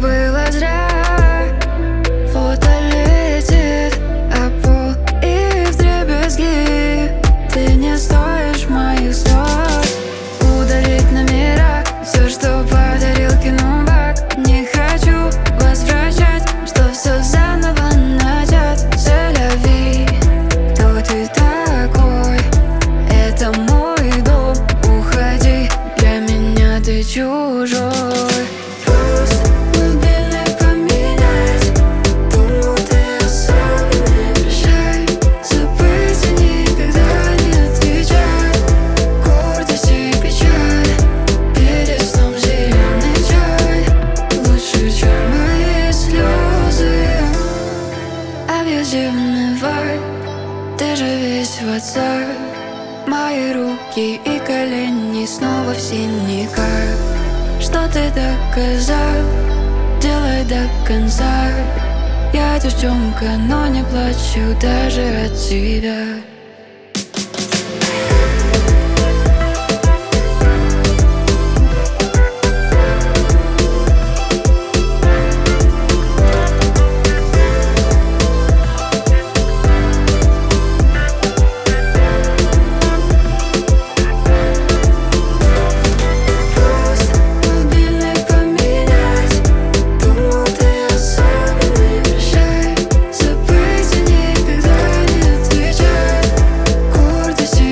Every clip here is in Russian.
было зря. Фото летит, а пол и вдребезги. Ты не стоишь моих слез. Удалить номера, все, что подарил, кину бак. Не хочу возвращать, что все заново начать. Селяви, кто ты такой? Это мой дом, уходи, для меня ты чужой. Просто мобильный поменять, думал, ты особенный. Прощай, забыть и никогда не отвечай. Гордость и печаль, перед сном зеленый чай. Лучше, чем мои слезы. Абьюзивный вайб, ты же весь в отца. Мои руки и колени снова в синяках. Что ты доказал? Делай до конца. Я девчонка, но не плачу даже от тебя.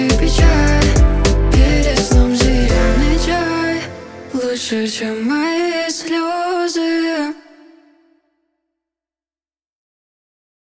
Лучше, чем мои